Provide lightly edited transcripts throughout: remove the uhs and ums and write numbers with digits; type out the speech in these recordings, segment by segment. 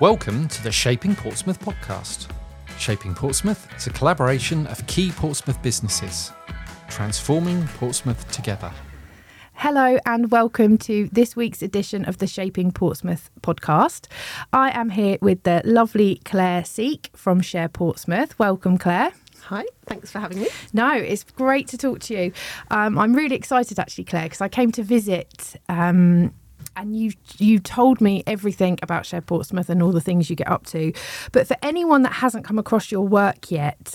Welcome to the Shaping Portsmouth podcast. Shaping Portsmouth is a collaboration of key Portsmouth businesses, transforming Portsmouth together. Hello and welcome to this week's edition of the Shaping Portsmouth podcast. I am here with the lovely Claire Seek from Share Portsmouth. Welcome, Claire. Hi, thanks for having me. No, it's great to talk to you. I'm really excited actually, Claire, because I came to visit and you told me everything about Share Portsmouth and all the things you get up to. But for anyone that hasn't come across your work yet,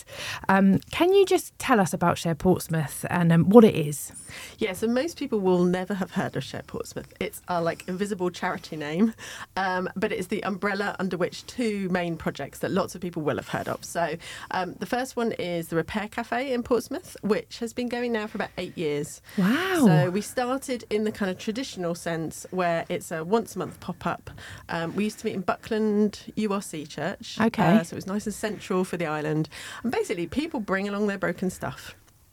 can you just tell us about Share Portsmouth and what it is? Yeah, so most people will never have heard of Share Portsmouth. It's our invisible charity name, but it is the umbrella under which two main projects that lots of people will have heard of. So the first one is the Repair Cafe in Portsmouth, which has been going now for about 8 years. Wow. So we started in the kind of traditional sense where it's a once a month pop-up. We used to meet in Buckland URC Church. Okay. So it was nice and central for the island. And basically people bring along their broken stuff,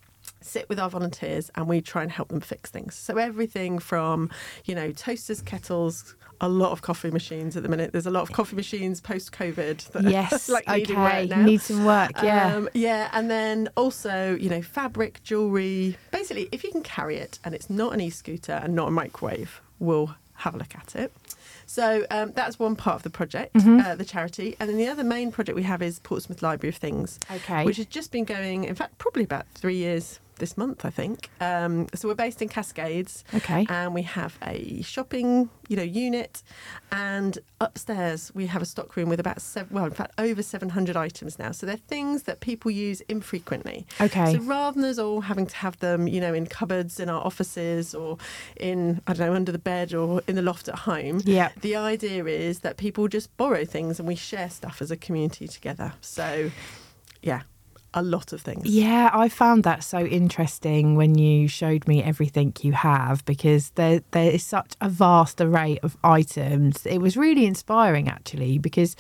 sit with our volunteers, and we try and help them fix things. So everything from, toasters, kettles, a lot of coffee machines at the minute. There's a lot of coffee machines post-COVID that yes, are needing work now. Need some work, yeah. And then also, fabric, jewellery. Basically, if you can carry it and it's not an e-scooter and not a microwave, we'll have a look at it. So that's one part of the project, the charity. And then the other main project we have is Portsmouth Library of Things, which has just been going, in fact, probably about 3 years this month, I think. So we're based in Cascades. Okay. And we have a shopping, unit. And upstairs we have a stockroom with about over 700 items now. So they're things that people use infrequently. Okay. So rather than us all having to have them, in cupboards in our offices or in, under the bed or in the loft at home. Yeah. The idea is that people just borrow things and we share stuff as a community together. So, yeah. A lot of things. Yeah, I found that so interesting when you showed me everything you have, because there is such a vast array of items. It was really inspiring, actually, because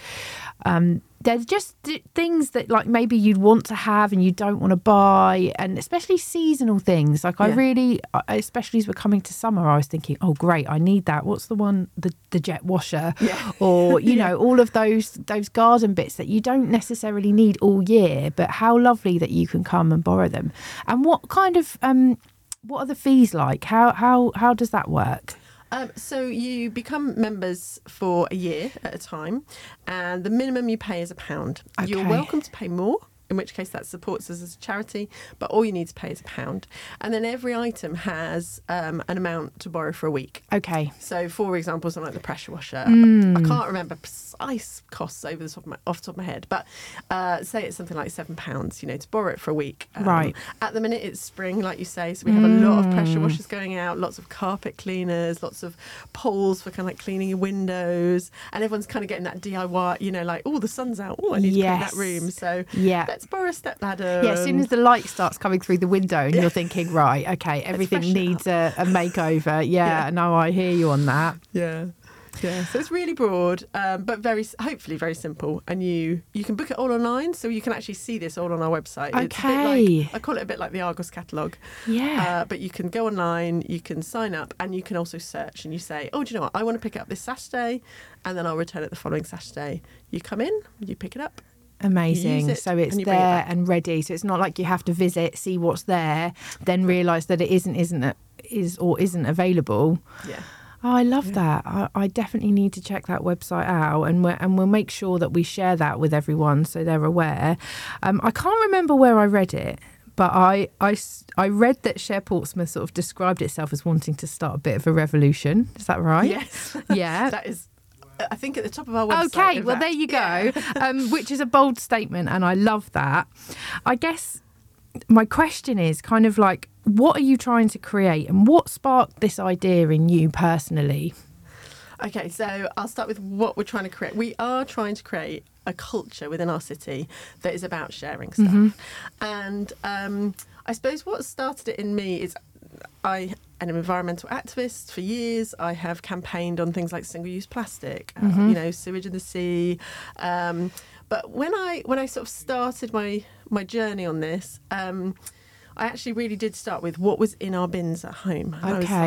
there's just things that maybe you'd want to have and you don't want to buy, and especially seasonal things. I really, especially as we're coming to summer, I was thinking, oh great, I need that. What's the one, the jet washer, or all of those garden bits that you don't necessarily need all year, but how lovely that you can come and borrow them. And what kind of what are the fees like? How does that work? So you become members for a year at a time, and the minimum you pay is £1. Okay. You're welcome to pay more, in which case that supports us as a charity, but all you need to pay is £1. And then every item has an amount to borrow for a week. Okay. So, for example, something like the pressure washer, I can't remember precise costs off the top of my head, but say it's something like £7, to borrow it for a week. Right. At the minute it's spring, like you say, so we have a lot of pressure washers going out, lots of carpet cleaners, lots of poles for kind of cleaning your windows, and everyone's kind of getting that DIY, the sun's out, I need to clean that room. So let's borrow a step ladder. Yeah, as soon as the light starts coming through the window and you're thinking, right, okay, everything needs a makeover. Yeah, no, I hear you on that. Yeah. Yeah, so it's really broad, but hopefully very simple. And you can book it all online, so you can actually see this all on our website. Okay. It's a bit I call it a bit like the Argos catalogue. Yeah. But you can go online, you can sign up, and you can also search. And you say, oh, do you know what? I want to pick it up this Saturday, and then I'll return it the following Saturday. You come in, you pick it up. Amazing. So it's there and ready. So it's not like you have to visit, see what's there, then realise that it isn't available. Yeah. Oh, I love that. I definitely need to check that website out, and we'll make sure that we share that with everyone so they're aware. I can't remember where I read it, but I read that Share Portsmouth sort of described itself as wanting to start a bit of a revolution. Is that right? Yes. Yeah. That is, I think, at the top of our website. Okay, well, there you go, which is a bold statement, and I love that. I guess my question is kind of what are you trying to create, and what sparked this idea in you personally? Okay, so I'll start with what we're trying to create. We are trying to create a culture within our city that is about sharing stuff. And I suppose what started it in me is I am an environmental activist for years. I have campaigned on things like single-use plastic, sewage in the sea. But when I sort of started my journey on this, I actually really did start with what was in our bins at home. And I was like,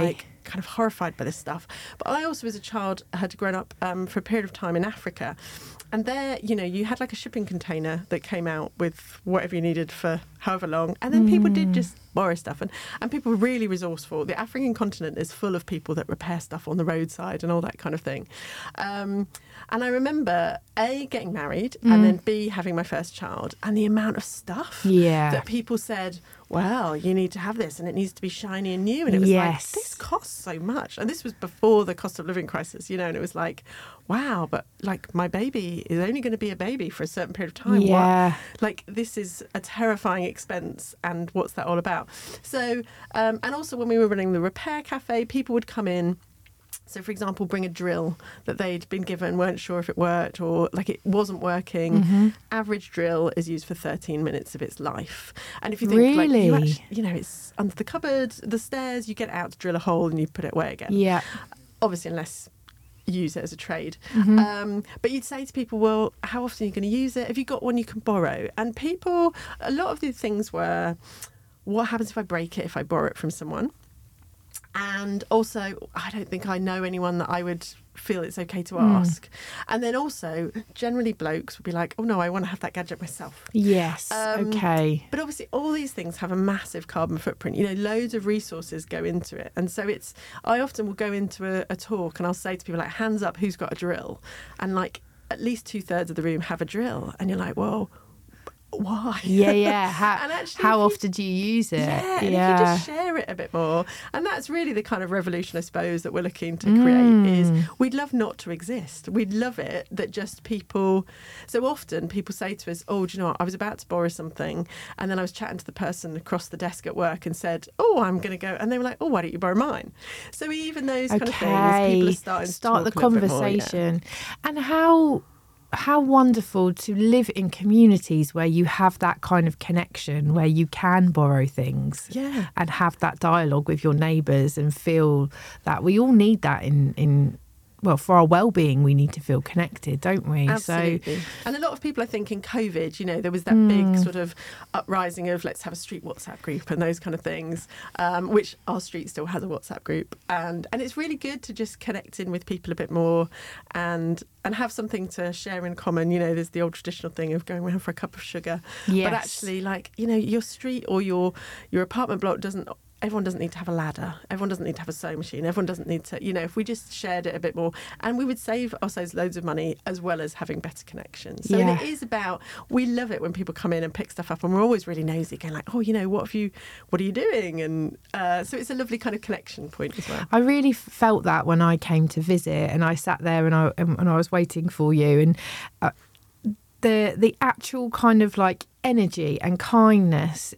kind of horrified by this stuff. But I also, as a child, had grown up for a period of time in Africa. And there, you know, you had like a shipping container that came out with whatever you needed for however long. And then people did just borrow stuff. And people were really resourceful. The African continent is full of people that repair stuff on the roadside and all that kind of thing. And I remember, A, getting married, and then B, having my first child. And the amount of stuff that people said, well, you need to have this and it needs to be shiny and new. And it was like, this costs so much. And this was before the cost of living crisis, you know, and it was like, wow, but like my baby is only going to be a baby for a certain period of time. Yeah. What? Like this is a terrifying expense, and what's that all about? So, and also when we were running the repair cafe, people would come in. So, for example, bring a drill that they'd been given, weren't sure if it worked or like it wasn't working. Average drill is used for 13 minutes of its life. And if you think like, you know, it's under the cupboard, the stairs, you get out to drill a hole and you put it away again. Yeah. Obviously, unless you use it as a trade. But you'd say to people, well, how often are you going to use it? Have you got one you can borrow? And people, a lot of the things were, what happens if I break it, if I borrow it from someone? And also, I don't think I know anyone that I would feel it's okay to ask. And then also, generally blokes would be like, oh no, I want to have that gadget myself. Yes, okay. But obviously all these things have a massive carbon footprint. You know, loads of resources go into it. And so I often will go into a talk and I'll say to people like, hands up, who's got a drill? And like at least 2/3 of the room have a drill. And you're like, well, why? Yeah. How if often do you use it? Yeah, and if you just share it a bit more. And that's really the kind of revolution, I suppose, that we're looking to create is we'd love not to exist. We'd love it that just people... So often people say to us, oh, do you know what? I was about to borrow something and then I was chatting to the person across the desk at work and said, oh, I'm going to go. And they were like, oh, why don't you borrow mine? So even those kind of things, people are starting to talk the a little bit more, conversation. And how wonderful to live in communities where you have that kind of connection, where you can borrow things and have that dialogue with your neighbours and feel that we all need that in well, for our well-being, we need to feel connected, don't we? Absolutely. And a lot of people, I think, in COVID, you know, there was that big sort of uprising of let's have a street WhatsApp group and those kind of things, which our street still has a WhatsApp group. And it's really good to just connect in with people a bit more and have something to share in common. You know, there's the old traditional thing of going around for a cup of sugar. Yes. But actually, like, you know, your street or your apartment block everyone doesn't need to have a ladder. Everyone doesn't need to have a sewing machine. Everyone doesn't need to, you know, if we just shared it a bit more, and we would save ourselves loads of money as well as having better connections. So it is about, we love it when people come in and pick stuff up, and we're always really nosy, going like, oh, you know, what are you doing? And so it's a lovely kind of connection point as well. I really felt that when I came to visit and I sat there and I was waiting for you, and the actual kind of like energy and kindness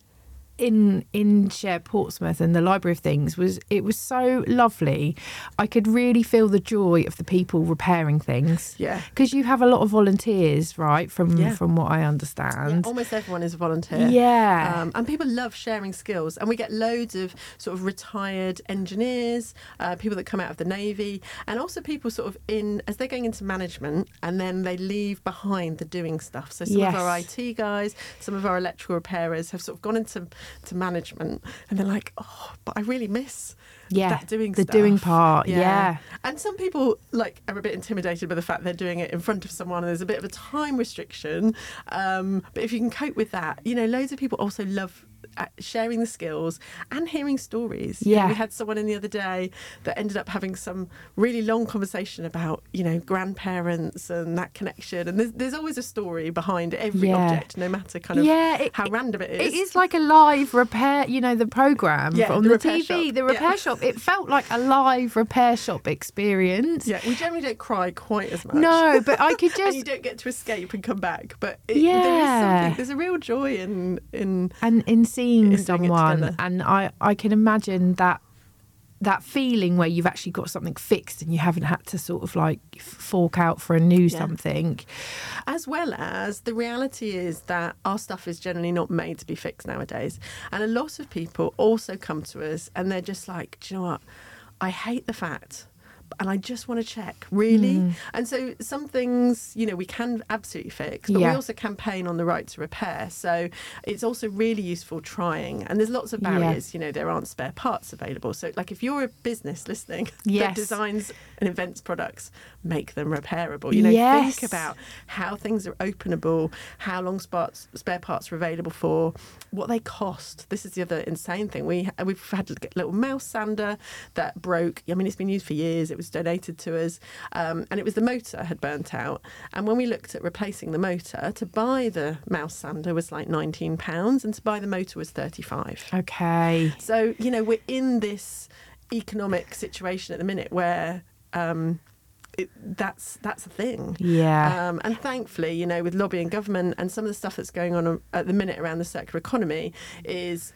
in Share Portsmouth and the Library of Things was so lovely. I could really feel the joy of the people repairing things. Yeah. Because you have a lot of volunteers, right? From what I understand. Yeah, almost everyone is a volunteer. Yeah. And people love sharing skills. And we get loads of sort of retired engineers, people that come out of the Navy, and also people sort of as they're going into management and then they leave behind the doing stuff. So some of our IT guys, some of our electrical repairers have sort of gone into management and they're like, oh, but I really miss that doing stuff. The doing part, yeah. And some people like are a bit intimidated by the fact they're doing it in front of someone and there's a bit of a time restriction. But if you can cope with that, you know, loads of people also love sharing the skills and hearing stories. Yeah. You know, we had someone in the other day that ended up having some really long conversation about, you know, grandparents and that connection. And there's always a story behind every object, no matter kind of how random it is. It is like a live repair, you know, the programme on the TV, shop. the repair shop. It felt like a live repair shop experience. Yeah, we generally don't cry quite as much. No, but I could just... and you don't get to escape and come back. But there is something, there's a real joy in seeing in someone, and I can imagine that feeling where you've actually got something fixed and you haven't had to sort of like fork out for a new something. As well as the reality is that our stuff is generally not made to be fixed nowadays, and a lot of people also come to us and they're just like, do you know what, I hate the fact and I just want to check, really. And so some things, we can absolutely fix, but we also campaign on the right to repair. So it's also really useful trying. And there's lots of barriers. There aren't spare parts available. So like if you're a business listening that designs and invents products, make them repairable. Think about how things are openable, how long spare parts are available for, what they cost. This is the other insane thing. We've had a little mouse sander that broke. I mean, it's been used for years. It was donated to us, and it was the motor had burnt out. And when we looked at replacing the motor, to buy the mouse sander was like £19, and to buy the motor was £35. Okay. So we're in this economic situation at the minute where that's a thing. Yeah. And thankfully, with lobbying government and some of the stuff that's going on at the minute around the circular economy is,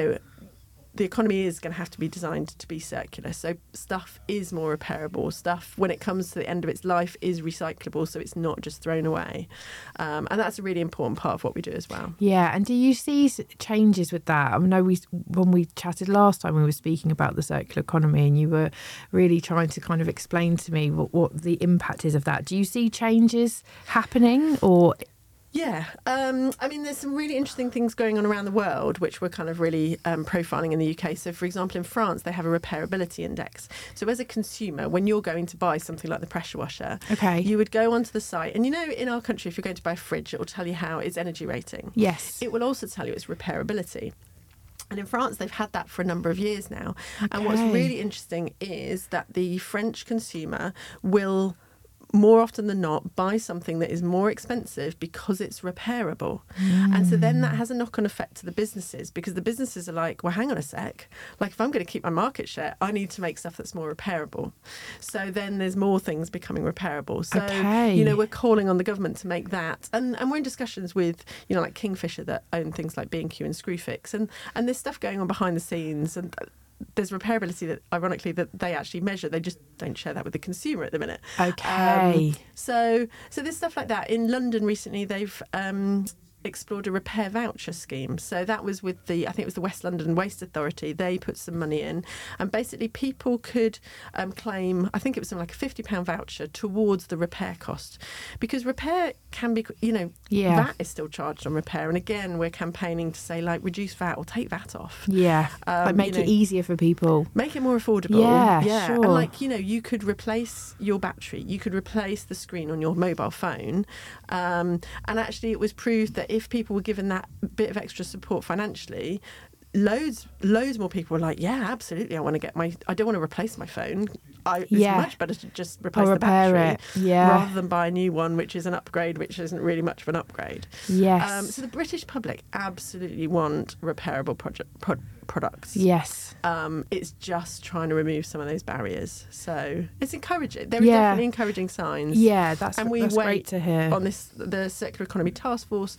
the economy is going to have to be designed to be circular. So stuff is more repairable. Stuff, when it comes to the end of its life, is recyclable. So it's not just thrown away. And that's a really important part of what we do as well. Yeah. And do you see changes with that? I know when we chatted last time, we were speaking about the circular economy and you were really trying to kind of explain to me what the impact is of that. Do you see changes happening or... Yeah. I mean, there's some really interesting things going on around the world, which we're kind of really profiling in the UK. So, for example, in France, they have a repairability index. So as a consumer, when you're going to buy something like the pressure washer, you would go onto the site. And, in our country, if you're going to buy a fridge, it will tell you how its energy rating. Yes. It will also tell you its repairability. And in France, they've had that for a number of years now. Okay. And what's really interesting is that the French consumer will... more often than not, buy something that is more expensive because it's repairable. And so then that has a knock-on effect to the businesses, because the businesses are like, well, hang on a sec. Like, if I'm going to keep my market share, I need to make stuff that's more repairable. So then there's more things becoming repairable. So, we're calling on the government to make that. And we're in discussions with, like Kingfisher that own things like B&Q and Screwfix. And there's stuff going on behind the scenes. And there's repairability that, ironically, that they actually measure. They just don't share that with the consumer at the minute. Okay. So there's stuff like that. In London recently, they've explored a repair voucher scheme. So that was with I think it was the West London Waste Authority. They put some money in, and basically people could claim, I think it was something like a £50 voucher towards the repair cost, because repair can be, VAT is still charged on repair. And again, we're campaigning to say, like, reduce VAT or take VAT off. Yeah, make it easier for people. Make it more affordable. Yeah, sure. And you could replace your battery, you could replace the screen on your mobile phone. And actually it was proved that if people were given that bit of extra support financially, loads more people were like, yeah, absolutely, I don't want to replace my phone. It's much better to just replace the battery rather than buy a new one, which is an upgrade, which isn't really much of an upgrade. Yes. So the British public absolutely want repairable products. Yes. It's just trying to remove some of those barriers. So it's encouraging. There are definitely encouraging signs. Yeah, that's great to hear. On this, the Circular Economy Task Force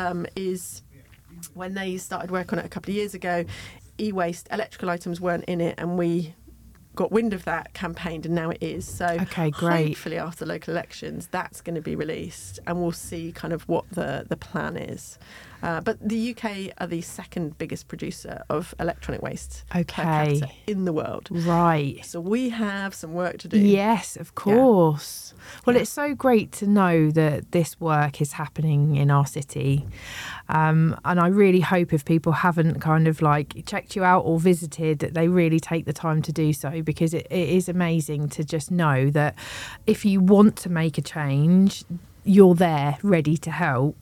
is, when they started work on it a couple of years ago, e-waste, electrical items weren't in it, and we got wind of that, campaigned, and now it is. So great. Hopefully after local elections, that's going to be released, and we'll see kind of what the plan is. But the UK are the second biggest producer of electronic waste per capita in the world. Right. So we have some work to do. Yes, of course. Yeah. Well, it's so great to know that this work is happening in our city. And I really hope if people haven't kind of like checked you out or visited, that they really take the time to do so, because it is amazing to just know that if you want to make a change, you're there ready to help.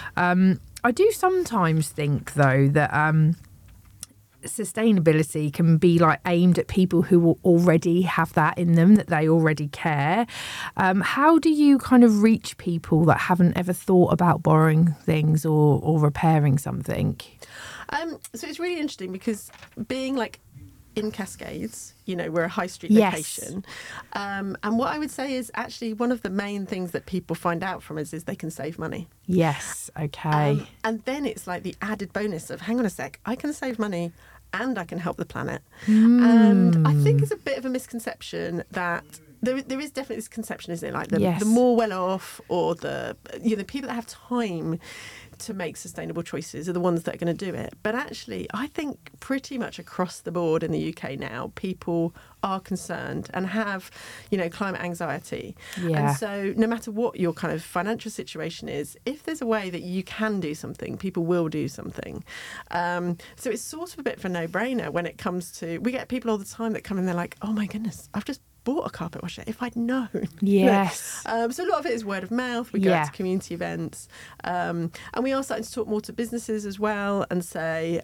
I do sometimes think, though, that sustainability can be like aimed at people who already have that in them, that they already care. How do you kind of reach people that haven't ever thought about borrowing things or repairing something? So it's really interesting, because being like in Cascades, we're a high street location. And what I would say is actually one of the main things that people find out from us is they can save money. Yes, okay. And then it's like the added bonus of, hang on a sec, I can save money and I can help the planet. And I think it's a bit of a misconception that there is definitely this conception, isn't it? Like the more well off, or the people that have time to make sustainable choices are the ones that are going to do it. But actually, I think pretty much across the board in the UK now, people are concerned and have, climate anxiety. Yeah. And so no matter what your kind of financial situation is, if there's a way that you can do something, people will do something. So it's sort of a bit of a no-brainer when it comes to, we get people all the time that come in, they're like, oh my goodness, I've just bought a carpet washer if I'd known. Yes. So a lot of it is word of mouth. We go out to community events, and we are starting to talk more to businesses as well and say,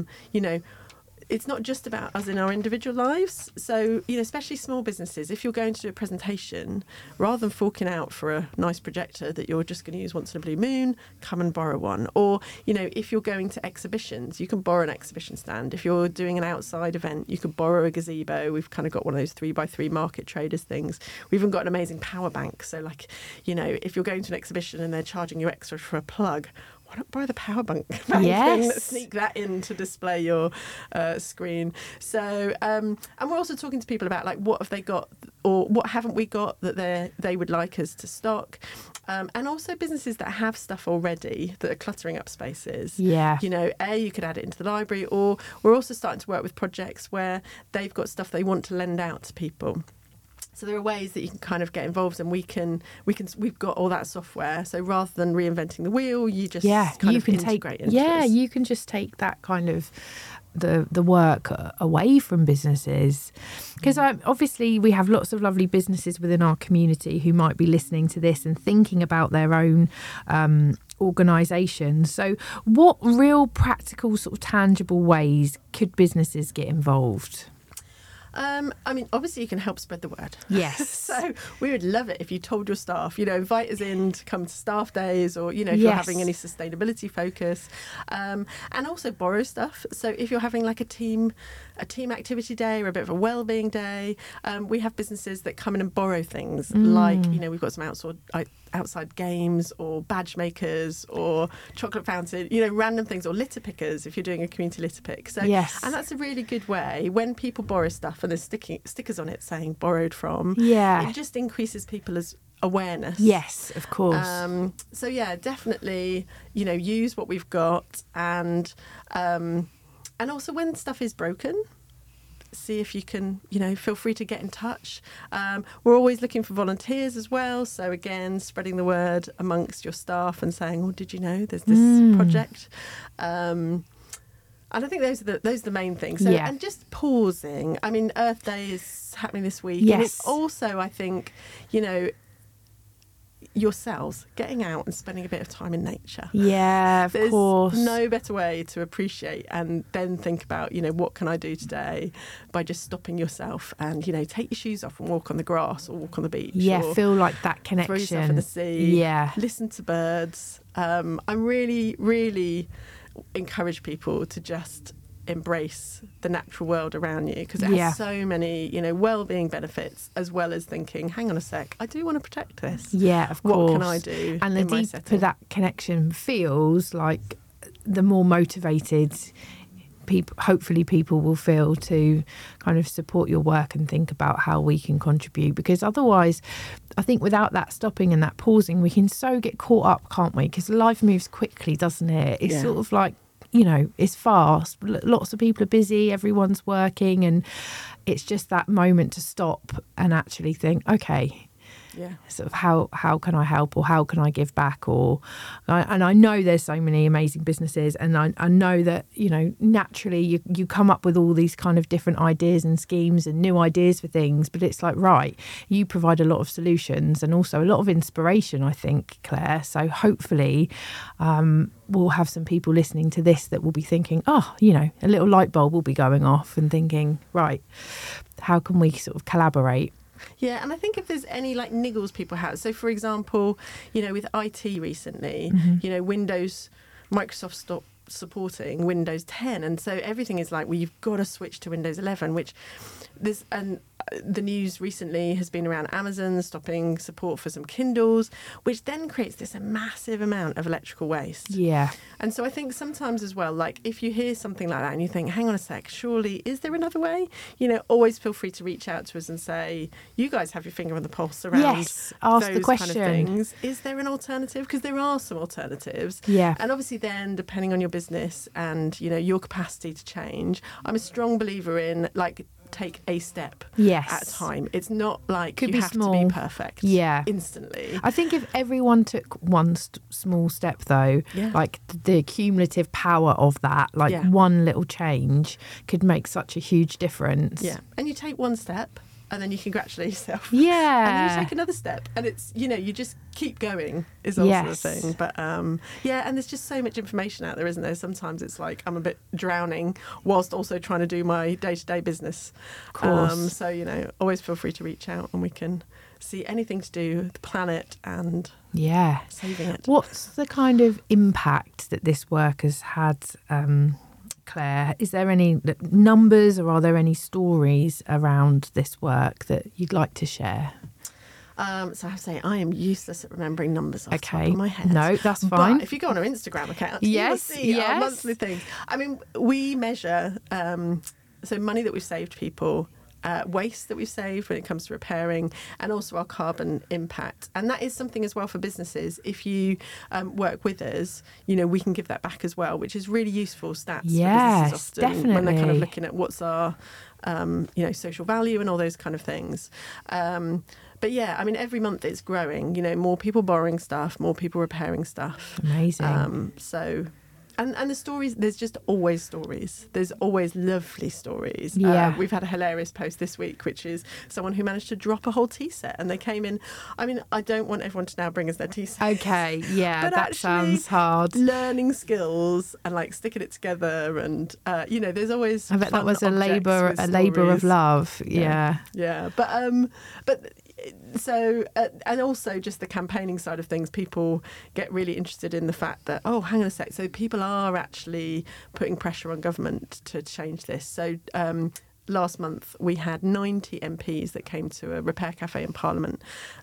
it's not just about us in our individual lives. So, especially small businesses, if you're going to do a presentation, rather than forking out for a nice projector that you're just going to use once in a blue moon, come and borrow one. Or, if you're going to exhibitions, you can borrow an exhibition stand. If you're doing an outside event, you could borrow a gazebo. We've kind of got one of those 3x3 market traders things. We've even got an amazing power bank. So, if you're going to an exhibition and they're charging you extra for a plug, why not borrow the power bank and sneak that in to display your screen? So, and we're also talking to people about what have they got or what haven't we got that they would like us to stock, and also businesses that have stuff already that are cluttering up spaces. Yeah. You could add it into the library, or we're also starting to work with projects where they've got stuff they want to lend out to people. So there are ways that you can kind of get involved, and we've got all that software. So rather than reinventing the wheel, you just integrate into us. You can just take that kind of the work away from businesses, because obviously we have lots of lovely businesses within our community who might be listening to this and thinking about their own organisations. So what real practical sort of tangible ways could businesses get involved? Obviously you can help spread the word. Yes. So we would love it if you told your staff, invite us in to come to staff days, or, if you're having any sustainability focus, and also borrow stuff. So if you're having like a team activity day or a bit of a wellbeing day, we have businesses that come in and borrow things we've got some outside games or badge makers or chocolate fountain, random things, or litter pickers if you're doing a community litter pick. So, and that's a really good way when people borrow stuff and there's stickers on it saying borrowed from. Yeah. It just increases people's awareness. Yes, of course. Definitely, use what we've got, and also when stuff is broken, see if you can, feel free to get in touch. We're always looking for volunteers as well. So again, spreading the word amongst your staff and saying, oh, did you know there's this project? And I think those are the main things. So, and just pausing. I mean, Earth Day is happening this week. Yes. And it's also, I think, yourselves getting out and spending a bit of time in nature. Yeah, of course. There's no better way to appreciate and then think about, what can I do today, by just stopping yourself and, take your shoes off and walk on the grass or walk on the beach. Yeah, or feel like that connection. Throw yourself in the sea. Yeah. Listen to birds. I'm really, really encourage people to just embrace the natural world around you, because it has so many, well-being benefits, as well as thinking, hang on a sec, I do want to protect this. Yeah, of course. What can I do? And the in my deeper setting? that connection feels, like the more motivated hopefully people will feel to kind of support your work and think about how we can contribute. Because otherwise, I think without that stopping and that pausing, we can so get caught up, can't we? Because life moves quickly, doesn't it? It's sort of like, it's fast. Lots of people are busy, everyone's working, and it's just that moment to stop and actually think, okay, sort of how can I help, or how can I give back? And I know there's so many amazing businesses, and I know that, naturally you come up with all these kind of different ideas and schemes and new ideas for things, but it's like, right, you provide a lot of solutions and also a lot of inspiration, I think, Claire. So hopefully we'll have some people listening to this that will be thinking, a little light bulb will be going off and thinking, right, how can we sort of collaborate? Yeah, and I think if there's any niggles people have, so for example, with IT recently, Windows, Microsoft stopped supporting Windows 10, and so everything is you've got to switch to Windows 11, which there's, and the news recently has been around Amazon stopping support for some Kindles, which then creates this massive amount of electrical waste. Yeah. And so I think sometimes as well, like if you hear something like that and you think, hang on a sec, surely is there another way? You know, always feel free to reach out to us and say, you guys have your finger on the pulse around Yes, ask those the question. kind of things. Is there an alternative? Because there are some alternatives. Yeah. And obviously then, depending on your business and, you know, your capacity to change, I'm a strong believer in like take a step Yes. at a time. It's not like Could you be have small. to be perfect instantly. I think if everyone took one small step, though, Yeah. like the cumulative power of that, like Yeah. one little change could make such a huge difference. Yeah. And you take one step and then you congratulate yourself. And then Yeah. you take another step, and it's, you know, you just keep going is also Yes. the thing. But yeah, and there's just so much information out there, isn't there? Sometimes it's like I'm a bit drowning whilst also trying to do my day-to-day business. Of course. So, you know, always feel free to reach out and we can see anything to do with the planet and Yeah. saving it. What's the kind of impact that this work has had, Claire? Is there any numbers or are there any stories around this work that you'd like to share? So I have to say, I am useless at remembering numbers off the top Okay. of my head. No, that's fine. But if you go on our Instagram account, Yes, you will see our yes. monthly things. I mean, we measure so money that we've saved people, waste that we've saved when it comes to repairing, and also our carbon impact. And that is something as well for businesses. If you work with us, you know, we can give that back as well, which is really useful stats Yes, for businesses often when they're kind of definitely. looking at what's our you know, social value and all those kind of things. But yeah, I mean, every month it's growing, you know, more people borrowing stuff, more people repairing stuff. Amazing. So, and the stories, there's just always stories. There's always lovely stories. Yeah. We've had a hilarious post this week, which is someone who managed to drop a whole tea set and they came in. I mean, I don't want everyone to now bring us their tea set. Okay, yeah, But that actually, sounds hard. Learning skills and like sticking it together, and you know, there's always. I bet that fun was a objects labour with of stories. love. Yeah. Yeah, but so and also just the campaigning side of things, people get really interested in the fact that, oh, hang on a sec, so people are actually putting pressure on government to change this. So last month we had 90 MPs that came to a repair cafe in Parliament,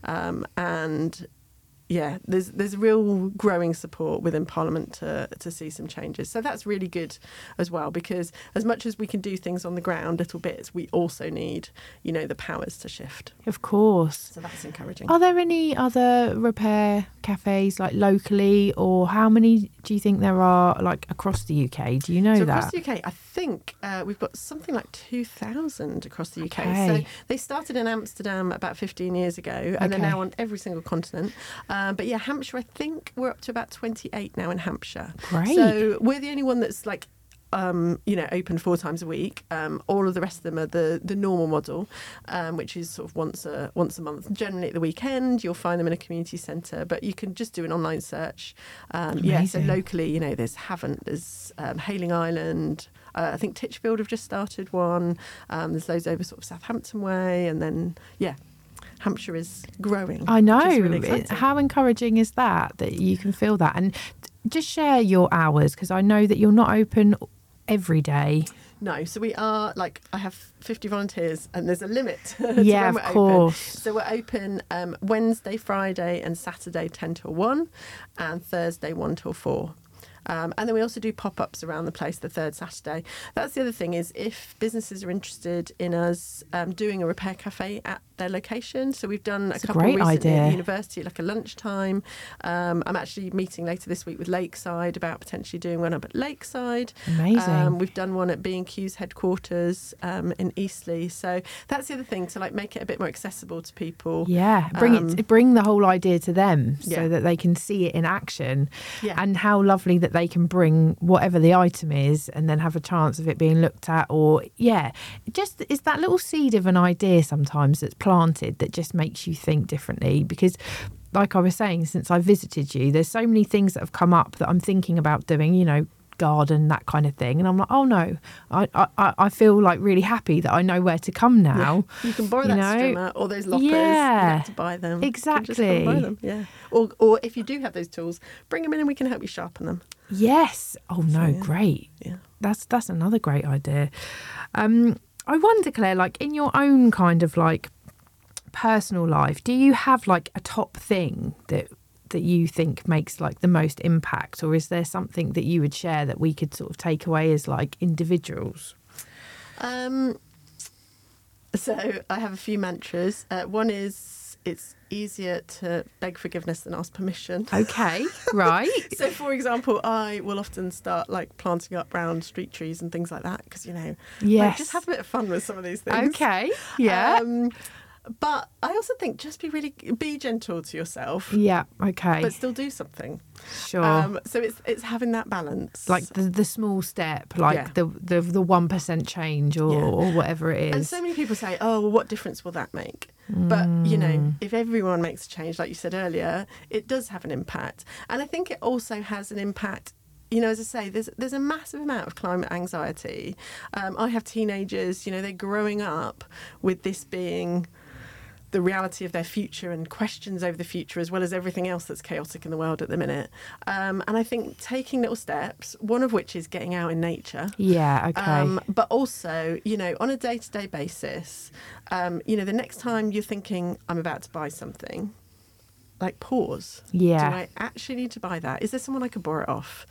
and yeah, there's real growing support within Parliament to see some changes. So that's really good as well, because as much as we can do things on the ground, little bits, we also need, you know, the powers to shift. Of course. So that's encouraging. Are there any other repair cafes like locally, or how many do you think there are like across the UK? Do you know So that? across the UK, I think we've got something like 2,000 across the UK. Okay. So they started in Amsterdam about 15 years ago, and they're Okay. now on every single continent. But yeah, Hampshire, I think we're up to about 28 now in Hampshire. Great. So we're the only one that's like, you know, open 4 times a week. All of the rest of them are the normal model, which is sort of once a month. Generally at the weekend, you'll find them in a community centre, but you can just do an online search. Yeah, so Amazing. locally, you know, there's Havant, there's Hayling Island. I think Titchfield have just started one. There's loads over sort of Southampton way, and then yeah, Hampshire is growing. I know. Which is really exciting. How encouraging is that you can feel that? And just share your hours, because I know that you're not open every day. No, so we are like, I have 50 volunteers and there's a limit to Yeah, when of we're course. open. So we're open Wednesday, Friday and Saturday 10 till 1 and Thursday 1 till 4. And then we also do pop-ups around the place the third Saturday. That's the other thing, is if businesses are interested in us doing a repair cafe at their location. So we've done That's a couple great recently at idea. the university, like a lunchtime. I'm actually meeting later this week with Lakeside about potentially doing one up at Lakeside. Amazing. We've done one at B&Q's headquarters in Eastleigh. So that's the other thing, to like make it a bit more accessible to people. Yeah, bring the whole idea to them so Yeah. that they can see it in action. Yeah. And how lovely that they can bring whatever the item is and then have a chance of it being looked at. Or just it's that little seed of an idea sometimes that's planted that just makes you think differently. Because like I was saying, since I visited you, there's so many things that have come up that I'm thinking about doing, you know, garden, that kind of thing, and I'm like, oh no, I feel like really happy that I know where to come now. Yeah. You can borrow You that know? strimmer or those loppers. You Yeah. don't have to buy them. You can just come and Exactly. buy them. Yeah. Or if you do have those tools, bring them in and we can help you sharpen them. Yes. Oh no, yeah. great. Yeah. That's another great idea. I wonder, Claire, like in your own kind of like personal life, do you have like a top thing that you think makes like the most impact, or is there something that you would share that we could sort of take away as like individuals? So I have a few mantras. One is it's easier to beg forgiveness than ask permission. Okay, right. So, for example, I will often start like planting up round street trees and things like that because, you know, like, just have a bit of fun with some of these things. Okay, yeah. But I also think just be gentle to yourself. Yeah, okay. But still do something. Sure. So it's having that balance. Like the small step, like the 1% change or whatever it is. And so many people say, oh, well, what difference will that make? But, you know, if everyone makes a change, like you said earlier, it does have an impact. And I think it also has an impact. You know, as I say, there's a massive amount of climate anxiety. I have teenagers, you know, they're growing up with this being the reality of their future and questions over the future, as well as everything else that's chaotic in the world at the minute. And I think taking little steps, one of which is getting out in nature. Yeah, okay. But also, you know, on a day-to-day basis, you know, the next time you're thinking, I'm about to buy something, like pause. Yeah. Do I actually need to buy that? Is there someone I could borrow it off?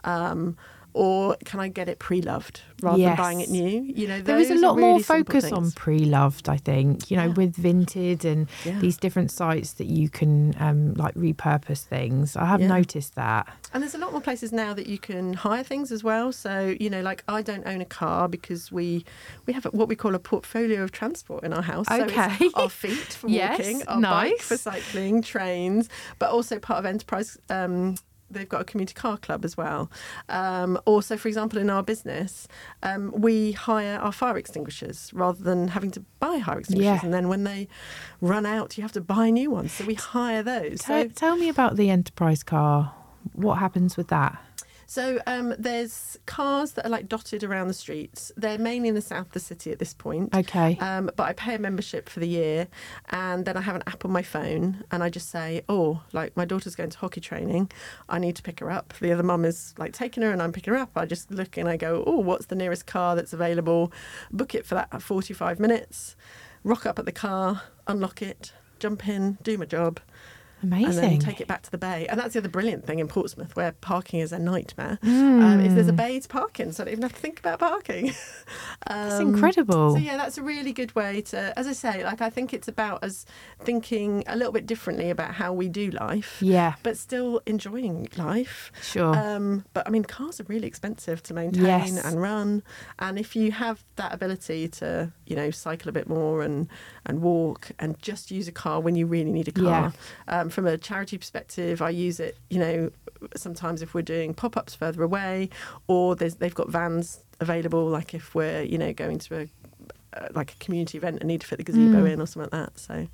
Or can I get it pre-loved rather than buying it new? You know, there is a lot more focus on pre-loved, I think, you know, with Vinted and these different sites that you can like repurpose things. I have noticed that. And there's a lot more places now that you can hire things as well. So, you know, like I don't own a car because we have what we call a portfolio of transport in our house. Okay. So it's our feet for walking, our bike for cycling, trains, but also part of Enterprise. They've got a community car club as well. Also, for example, in our business, we hire our fire extinguishers rather than having to buy fire extinguishers. Yeah. And then when they run out, you have to buy new ones. So we hire those. Tell me about the Enterprise car. What happens with that? So there's cars that are like dotted around the streets. They're mainly in the south of the city at this point. Okay. But I pay a membership for the year, and then I have an app on my phone, and I just say, oh, like my daughter's going to hockey training. I need to pick her up. The other mum is like taking her, and I'm picking her up. I just look and I go, oh, what's the nearest car that's available? Book it for that 45 minutes. Rock up at the car, unlock it, jump in, do my job. Amazing. And then take it back to the bay. And that's the other brilliant thing in Portsmouth, where parking is a nightmare, is there's a bay to park in, so I don't even have to think about parking. That's incredible. So, yeah, that's a really good way to, as I say, like I think it's about us thinking a little bit differently about how we do life. Yeah. But still enjoying life. Sure. But, I mean, cars are really expensive to maintain and run. And if you have that ability to, you know, cycle a bit more and walk and just use a car when you really need a car. From a charity perspective, I use it, you know, sometimes if we're doing pop-ups further away, or they've got vans available, like if we're, you know, going to a community event and need to fit the gazebo in or something like that. So,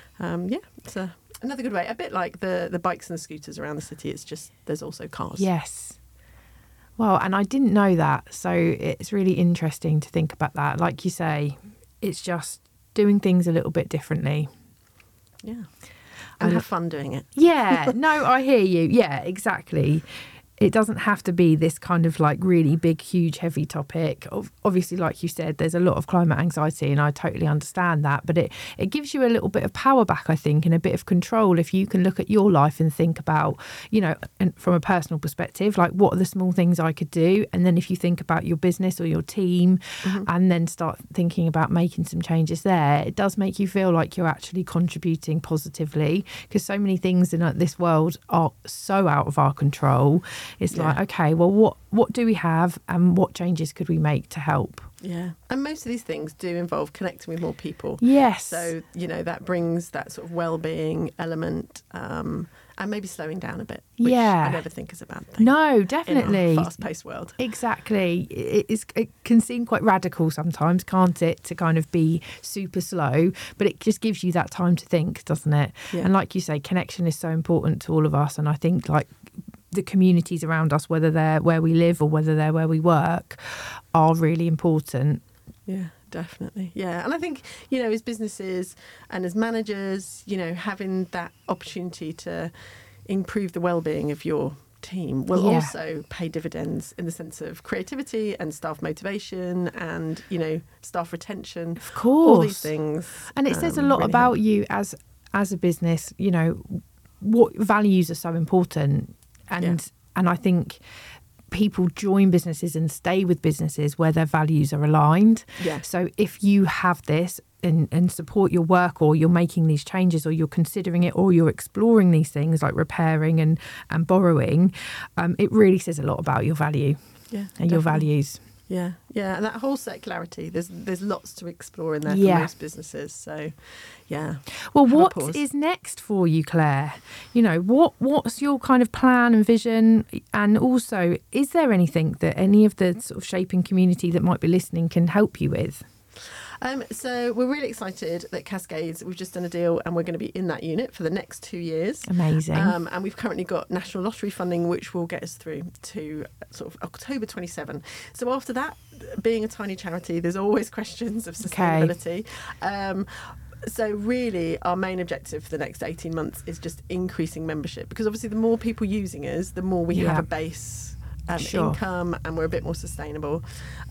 it's another good way. A bit like the bikes and the scooters around the city. It's just there's also cars. Yes. Well, and I didn't know that, so it's really interesting to think about that. Like you say, it's just doing things a little bit differently. Yeah. And have fun doing it. Yeah, no, I hear you. Yeah, exactly. It doesn't have to be this kind of like really big, huge, heavy topic. Obviously, like you said, there's a lot of climate anxiety and I totally understand that. But it gives you a little bit of power back, I think, and a bit of control if you can look at your life and think about, you know, and from a personal perspective, like what are the small things I could do? And then if you think about your business or your team and then start thinking about making some changes there, it does make you feel like you're actually contributing positively, because so many things in this world are so out of our control. It's like, okay, well, what do we have and what changes could we make to help? Yeah. And most of these things do involve connecting with more people. Yes. So, you know, that brings that sort of well-being element and maybe slowing down a bit, which I never think is a bad thing. No, definitely. In our fast-paced world. Exactly. It can seem quite radical sometimes, can't it, to kind of be super slow, but it just gives you that time to think, doesn't it? Yeah. And like you say, connection is so important to all of us. And I think like the communities around us, whether they're where we live or whether they're where we work, are really important. Yeah, definitely. Yeah. And I think, you know, as businesses and as managers, you know, having that opportunity to improve the well-being of your team will Yeah. also pay dividends in the sense of creativity and staff motivation and, staff retention. Of course. All these things. And it says a lot really about help. you as a business, what values are so important. And I think people join businesses and stay with businesses where their values are aligned. Yeah. So if you have this and support your work, or you're making these changes, or you're considering it, or you're exploring these things like repairing and borrowing, it really says a lot about your value and your values. Yeah, and that whole circularity, there's lots to explore in there for most businesses. So, yeah. Well, what is next for you, Claire? What's your kind of plan and vision? And also, is there anything that any of the sort of shaping community that might be listening can help you with? So we're really excited that Cascades, we've just done a deal and we're going to be in that unit for the next 2 years. Amazing. And we've currently got National Lottery funding, which will get us through to sort of October 27. So after that, being a tiny charity, there's always questions of sustainability. So really, our main objective for the next 18 months is just increasing membership, because obviously the more people using us, the more we have a base income, and we're a bit more sustainable.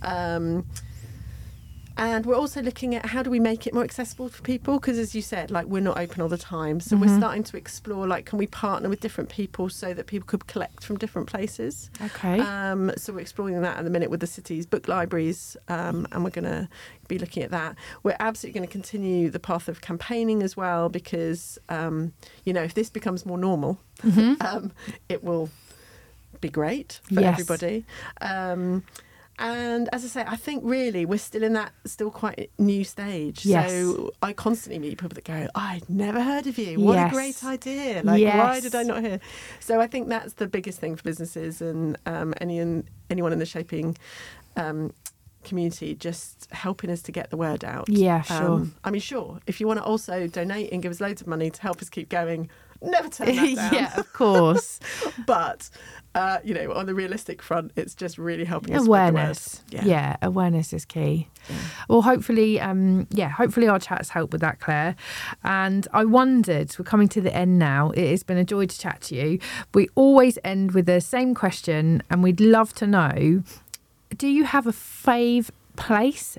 And we're also looking at how do we make it more accessible for people, because as you said, we're not open all the time. So we're starting to explore, can we partner with different people so that people could collect from different places? Okay. So we're exploring that at the minute with the city's book libraries, and we're going to be looking at that. We're absolutely going to continue the path of campaigning as well, because, if this becomes more normal, it will be great for everybody. And as I say, I think really we're still in that quite new stage. Yes. So I constantly meet people that go, I'd never heard of you. What a great idea. Why did I not hear? So I think that's the biggest thing for businesses and anyone in the shaping community, just helping us to get the word out. Yeah, sure. Sure, if you want to also donate and give us loads of money to help us keep going, never turn that down. Yeah, of course. But on the realistic front, it's just really helping us awareness. Spread the word. Yeah, awareness is key. Yeah. Well, hopefully our chats help with that, Claire. And I wondered, we're coming to the end now. It has been a joy to chat to you. We always end with the same question, and we'd love to know: do you have a favourite place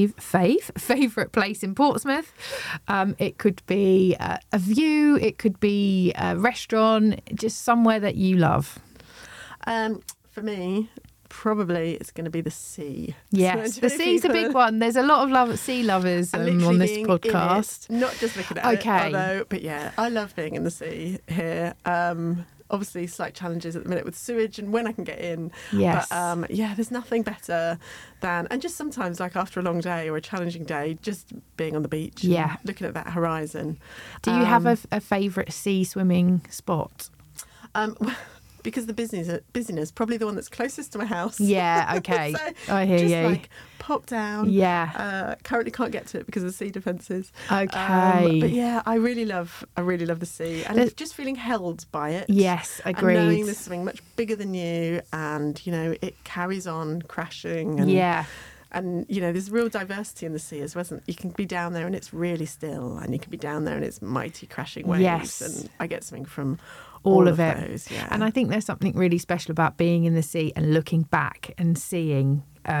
in Portsmouth? It could be a view, it could be a restaurant, just somewhere that you love. For me, probably it's going to be the sea. Yes, the sea's a big one. There's a lot of sea lovers on this podcast. Not just looking at it, but yeah, I love being in the sea here. Obviously, slight challenges at the minute with sewage and when I can get in. Yes. But there's nothing better than, and just sometimes after a long day or a challenging day, just being on the beach. Yeah. And looking at that horizon. Do you have a favourite sea swimming spot? Because the busyness, probably the one that's closest to my house. Yeah, okay. So I hear just you. Pop down. Yeah. Currently can't get to it because of the sea defences. Okay. But yeah, I really love the sea, and just feeling held by it. Yes, agreed. And knowing there's something much bigger than you, and it carries on crashing. And, yeah. And there's real diversity in the sea as well. You can be down there and it's really still, and you can be down there and it's mighty crashing waves. Yes. And I get something from all of it. Those, yeah. And I think there's something really special about being in the sea and looking back and seeing,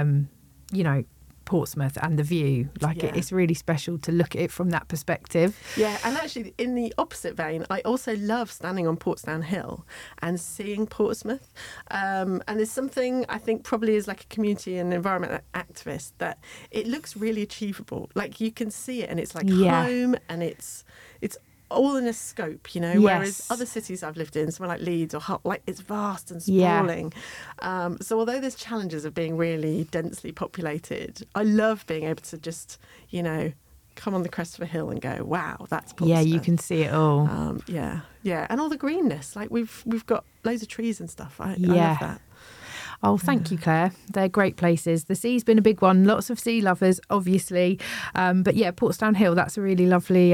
Portsmouth and the view. It's really special to look at it from that perspective. Yeah, and actually in the opposite vein, I also love standing on Portsdown Hill and seeing Portsmouth. And there's something I think probably as a community and environment activist that it looks really achievable. You can see it and it's home, and it's all in a scope, whereas other cities I've lived in, somewhere like Leeds or Hull, it's vast and sprawling. Yeah. So although there's challenges of being really densely populated, I love being able to just, come on the crest of a hill and go, wow, that's Portsmouth. Yeah, you can see it all. Yeah. And all the greenness, we've got loads of trees and stuff. I love that. Oh, thank you, Claire. They're great places. The sea's been a big one. Lots of sea lovers, obviously. But yeah, Portsdown Hill, that's a really lovely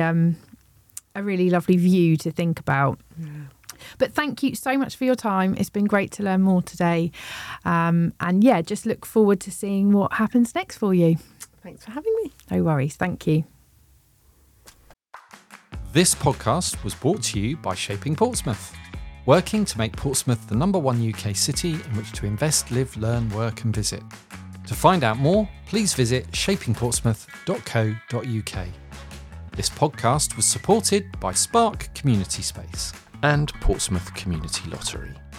view to think about. Yeah. But thank you so much for your time. It's been great to learn more today. And just look forward to seeing what happens next for you. Thanks for having me. No worries. Thank you. This podcast was brought to you by Shaping Portsmouth. working to make Portsmouth the #1 UK city in which to invest, live, learn, work and visit. To find out more, please visit shapingportsmouth.co.uk. This podcast was supported by Spark Community Space and Portsmouth Community Lottery.